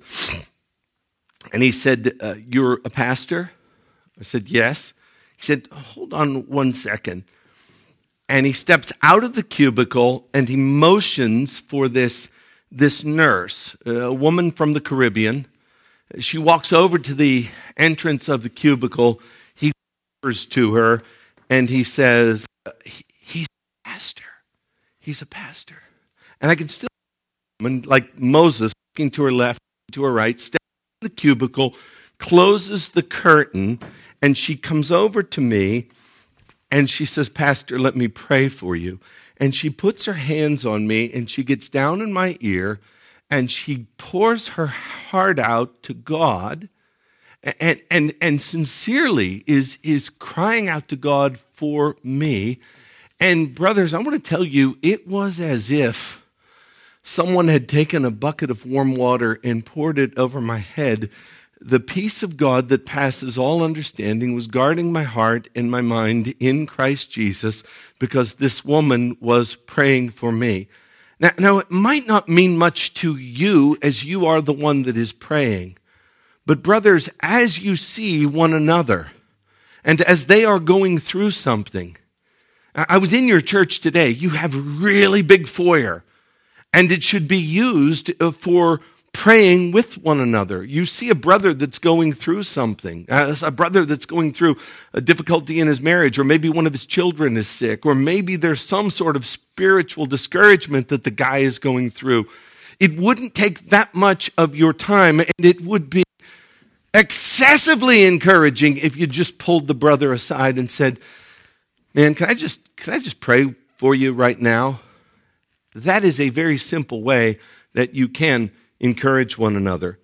and he said, uh, you're a pastor? I said, yes. He said, hold on one second. And he steps out of the cubicle and he motions for this, this nurse, a woman from the Caribbean. She walks over to the entrance of the cubicle. He whispers to her and he says, he, he's a pastor. He's a pastor. And I can still, like Moses, looking to her left, to her right, steps in the cubicle, closes the curtain, and she comes over to me and she says, Pastor, let me pray for you. And she puts her hands on me and she gets down in my ear and she pours her heart out to God and, and, and sincerely is, is crying out to God for me. And brothers, I want to tell you, it was as if someone had taken a bucket of warm water and poured it over my head. The peace of God that passes all understanding was guarding my heart and my mind in Christ Jesus because this woman was praying for me. Now, now, it might not mean much to you as you are the one that is praying. But brothers, as you see one another and as they are going through something, I was in your church today. You have a really big foyer and it should be used for praying with one another. You see a brother that's going through something, uh, a brother that's going through a difficulty in his marriage, or maybe one of his children is sick, or maybe there's some sort of spiritual discouragement that the guy is going through. It wouldn't take that much of your time, and it would be excessively encouraging if you just pulled the brother aside and said, man, can I just, can I just pray for you right now? That is a very simple way that you can encourage one another.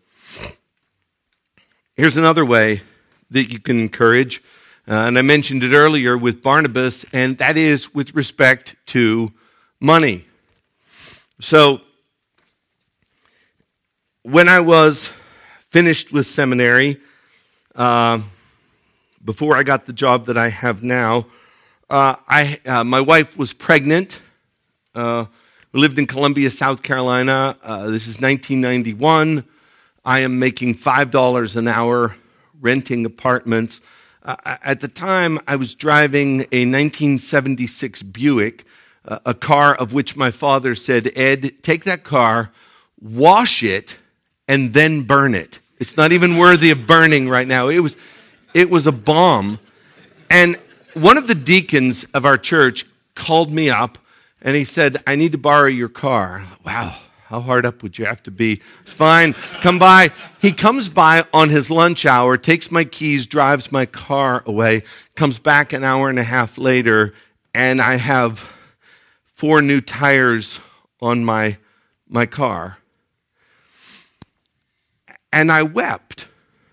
Here's another way that you can encourage, uh, and I mentioned it earlier with Barnabas, and that is with respect to money. So, when I was finished with seminary, uh, before I got the job that I have now, uh, I uh, my wife was pregnant. Uh, We lived in Columbia, South Carolina. Uh, this is nineteen ninety-one. I am making five dollars an hour renting apartments. Uh, at the time, I was driving a nineteen seventy-six Buick, uh, a car of which my father said, Ed, take that car, wash it, and then burn it. It's not even worthy of burning right now. It was, it was a bomb. And one of the deacons of our church called me up, and he said, I need to borrow your car. Wow, how hard up would you have to be? It's fine, come by. He comes by on his lunch hour, takes my keys, drives my car away, comes back an hour and a half later, and I have four new tires on my, my car. And I wept.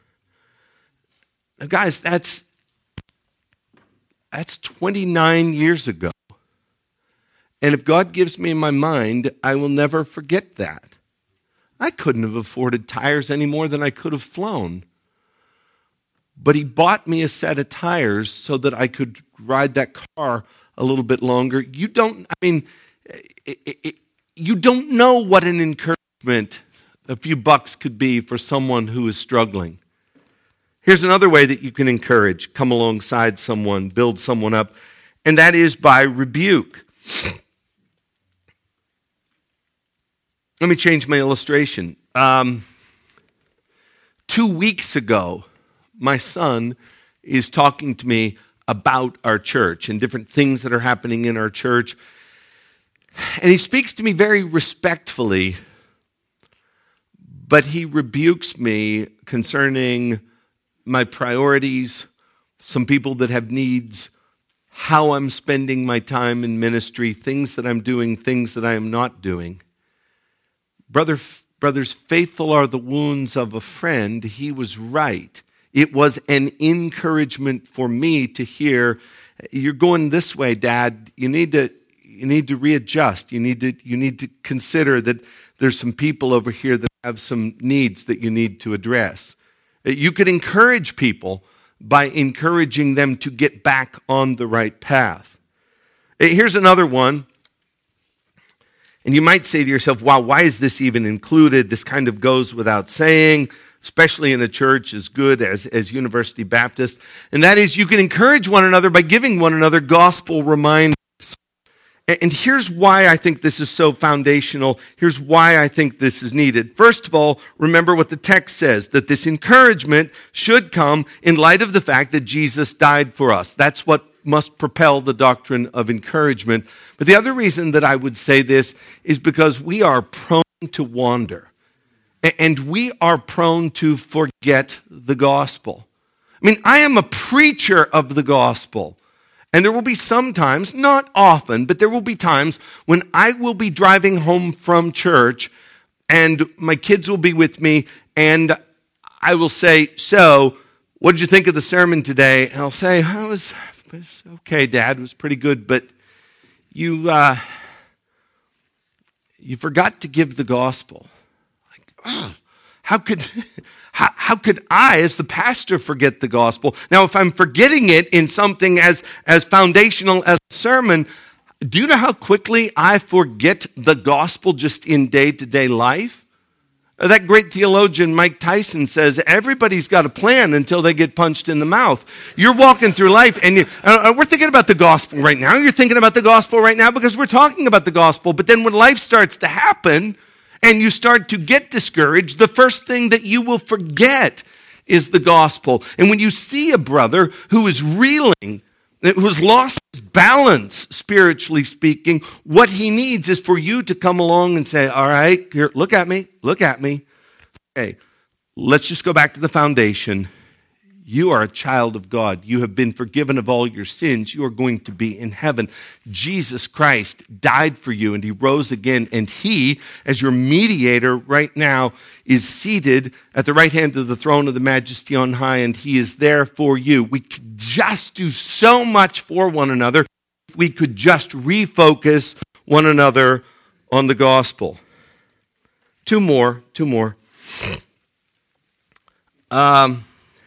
Now, guys, that's, that's twenty-nine years ago. And if God gives me my mind, I will never forget that. I couldn't have afforded tires any more than I could have flown. But he bought me a set of tires so that I could ride that car a little bit longer. You don't, I mean, it, it, you don't know what an encouragement a few bucks could be for someone who is struggling. Here's another way that you can encourage, come alongside someone, build someone up, and that is by rebuke. Let me change my illustration. Um, two weeks ago, my son is talking to me about our church and different things that are happening in our church. And he speaks to me very respectfully, but he rebukes me concerning my priorities, some people that have needs, how I'm spending my time in ministry, things that I'm doing, things that I am not doing. Brother, brothers, faithful are the wounds of a friend. He was right. It was an encouragement for me to hear, you're going this way, Dad. You need to you need to readjust. You need to you need to consider that there's some people over here that have some needs that you need to address. You could encourage people by encouraging them to get back on the right path. Here's another one. And you might say to yourself, wow, why is this even included? This kind of goes without saying, especially in a church as good as, as University Baptist. And that is, you can encourage one another by giving one another gospel reminders. And here's why I think this is so foundational. Here's why I think this is needed. First of all, remember what the text says, that this encouragement should come in light of the fact that Jesus died for us. That's what must propel the doctrine of encouragement. But the other reason that I would say this is because we are prone to wander. And we are prone to forget the gospel. I mean, I am a preacher of the gospel. And there will be some times, not often, but there will be times when I will be driving home from church and my kids will be with me and I will say, so, what did you think of the sermon today? And I'll say, oh, it, was, it was okay, Dad, it was pretty good, but you, uh, you forgot to give the gospel. Like, oh, how could... How, how could I, as the pastor, forget the gospel? Now, if I'm forgetting it in something as, as foundational as a sermon, do you know how quickly I forget the gospel just in day-to-day life? That great theologian Mike Tyson says, everybody's got a plan until they get punched in the mouth. You're walking through life, and you, uh, we're thinking about the gospel right now. You're thinking about the gospel right now because we're talking about the gospel. But then when life starts to happen, and you start to get discouraged, the first thing that you will forget is the gospel. And when you see a brother who is reeling, who has lost his balance, spiritually speaking, what he needs is for you to come along and say, all right, here, look at me, look at me. Okay, let's just go back to the foundation. You are a child of God. You have been forgiven of all your sins. You are going to be in heaven. Jesus Christ died for you and he rose again. And he, as your mediator right now, is seated at the right hand of the throne of the majesty on high. And he is there for you. We could just do so much for one another if we could just refocus one another on the gospel. Two more, two more. Um...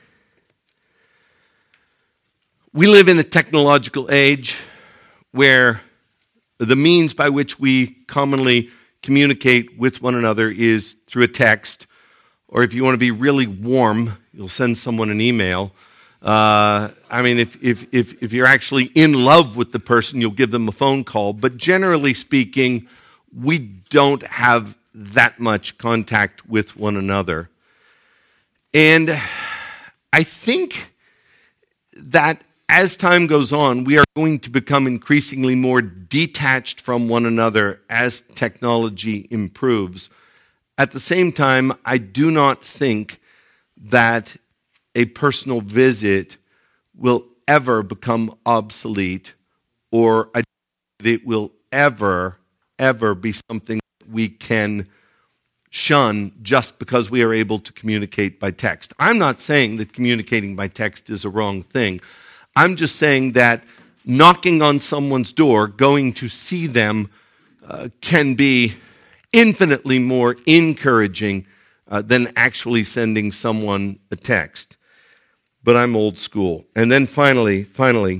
We live in a technological age where the means by which we commonly communicate with one another is through a text, or if you want to be really warm, you'll send someone an email. Uh, I mean, if, if, if, if you're actually in love with the person, you'll give them a phone call. But generally speaking, we don't have that much contact with one another. And I think that as time goes on, we are going to become increasingly more detached from one another as technology improves. At the same time, I do not think that a personal visit will ever become obsolete, or that it will ever, ever be something that we can shun just because we are able to communicate by text. I'm not saying that communicating by text is a wrong thing. I'm just saying that knocking on someone's door, going to see them, uh, can be infinitely more encouraging uh, than actually sending someone a text. But I'm old school. And then finally, finally,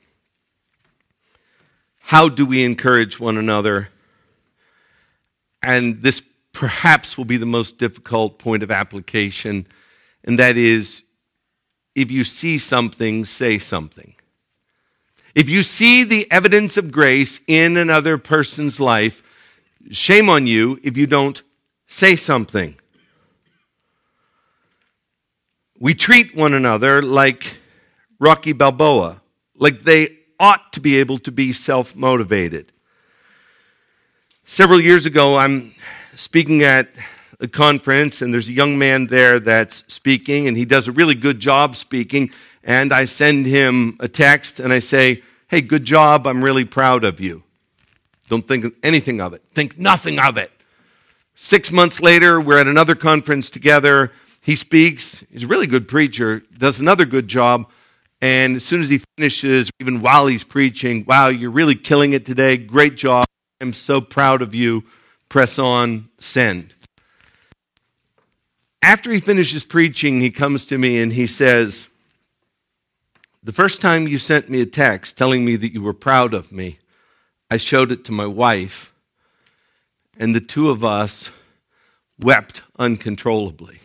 how do we encourage one another? And this perhaps will be the most difficult point of application, and that is, if you see something, say something. If you see the evidence of grace in another person's life, shame on you if you don't say something. We treat one another like Rocky Balboa, like they ought to be able to be self-motivated. Several years ago, I'm speaking at a conference, and there's a young man there that's speaking, and he does a really good job speaking, and I send him a text, and I say, hey, good job, I'm really proud of you. Don't think anything of it. Think nothing of it. Six months later, we're at another conference together. He speaks. He's a really good preacher, does another good job. And as soon as he finishes, even while he's preaching, wow, you're really killing it today. Great job. I'm so proud of you. Press on, send. After he finishes preaching, he comes to me and he says, the first time you sent me a text telling me that you were proud of me, I showed it to my wife, and the two of us wept uncontrollably.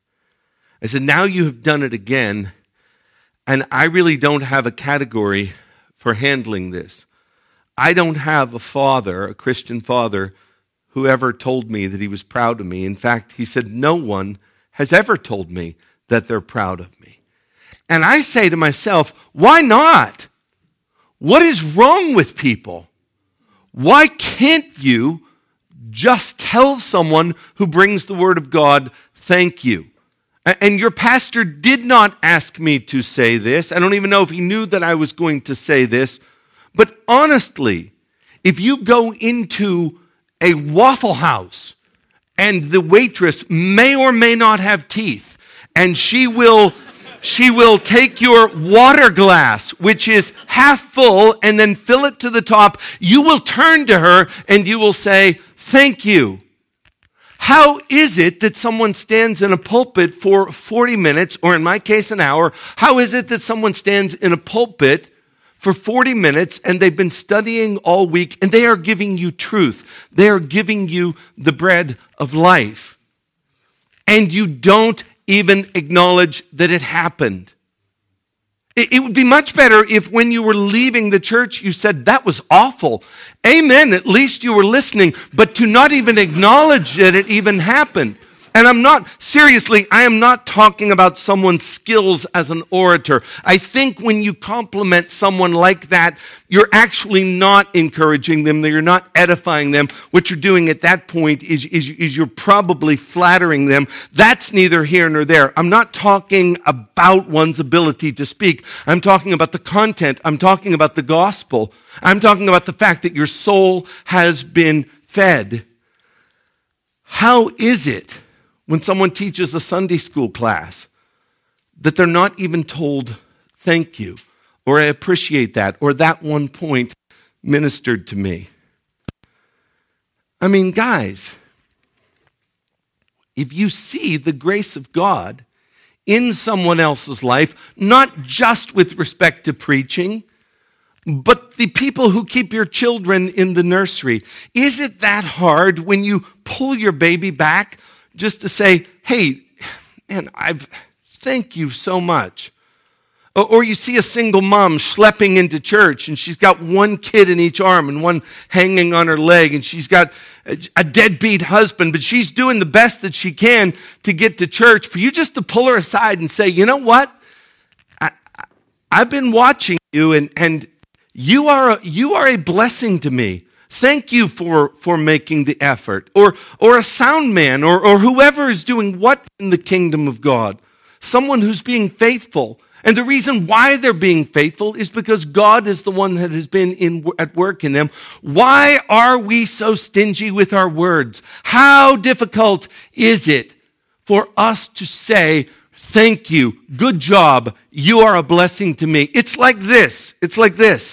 I said, now you have done it again, and I really don't have a category for handling this. I don't have a father, a Christian father, who ever told me that he was proud of me. In fact, he said, no one has ever told me that they're proud of me. And I say to myself, why not? What is wrong with people? Why can't you just tell someone who brings the word of God, thank you? And your pastor did not ask me to say this. I don't even know if he knew that I was going to say this. But honestly, if you go into a Waffle House and the waitress may or may not have teeth, and she will she will take your water glass, which is half full, and then fill it to the top, you will turn to her and you will say, thank you. How is it that someone stands in a pulpit for forty minutes, or in my case, an hour? How is it that someone stands in a pulpit for forty minutes and they've been studying all week and they are giving you truth? They are giving you the bread of life. And you don't even acknowledge that it happened. It, it would be much better if when you were leaving the church, you said, that was awful. Amen, at least you were listening, but to not even acknowledge that it even happened. And I'm not, seriously, I am not talking about someone's skills as an orator. I think when you compliment someone like that, you're actually not encouraging them, you're not edifying them. What you're doing at that point is, is, is you're probably flattering them. That's neither here nor there. I'm not talking about one's ability to speak. I'm talking about the content. I'm talking about the gospel. I'm talking about the fact that your soul has been fed. How is it when someone teaches a Sunday school class that they're not even told thank you, or I appreciate that, or that one point ministered to me? I mean, guys, if you see the grace of God in someone else's life, not just with respect to preaching, but the people who keep your children in the nursery, is it that hard when you pull your baby back just to say, hey, man, I've thank you so much? Or, or you see a single mom schlepping into church and she's got one kid in each arm and one hanging on her leg, and she's got a, a deadbeat husband, but she's doing the best that she can to get to church. For you just to pull her aside and say, you know what? I, I, I've been watching you, and, and you are a, you are a blessing to me. Thank you for, for making the effort. Or, or a sound man, or, or whoever is doing what in the kingdom of God. Someone who's being faithful. And the reason why they're being faithful is because God is the one that has been in, at work in them. Why are we so stingy with our words? How difficult is it for us to say, thank you, good job, you are a blessing to me? It's like this. It's like this.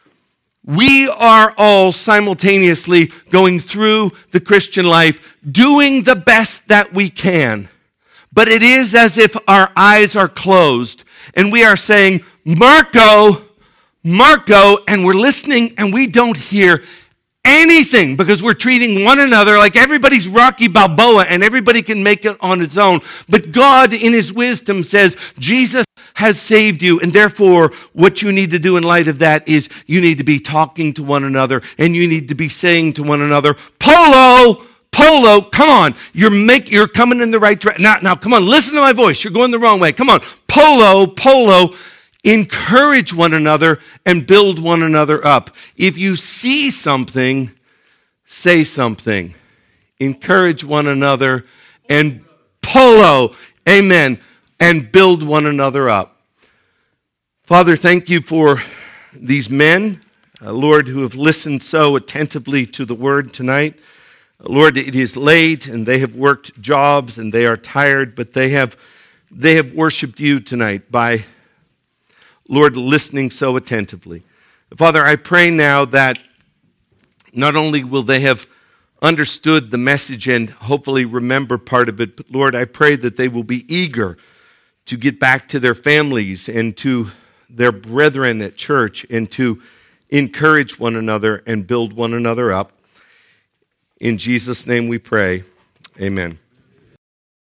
We are all simultaneously going through the Christian life, doing the best that we can. But it is as if our eyes are closed and we are saying, Marco, Marco, and we're listening and we don't hear anything because we're treating one another like everybody's Rocky Balboa and everybody can make it on its own. But God, in his wisdom, says, Jesus has saved you, and therefore what you need to do in light of that is you need to be talking to one another, and you need to be saying to one another, Polo, Polo, come on, you're make, you're coming in the right direction. Now, now, come on, listen to my voice. You're going the wrong way. Come on, Polo, Polo. Encourage one another and build one another up. If you see something, say something. encourage one another, and polo, amen, and build one another up. Father, thank you for these men, uh, Lord, who have listened so attentively to the word tonight. Lord, it is late, and they have worked jobs, and they are tired, but they have they have worshiped you tonight by, Lord, listening so attentively. Father, I pray now that not only will they have understood the message and hopefully remember part of it, but Lord, I pray that they will be eager to get back to their families and to their brethren at church and to encourage one another and build one another up. In Jesus' name we pray. Amen.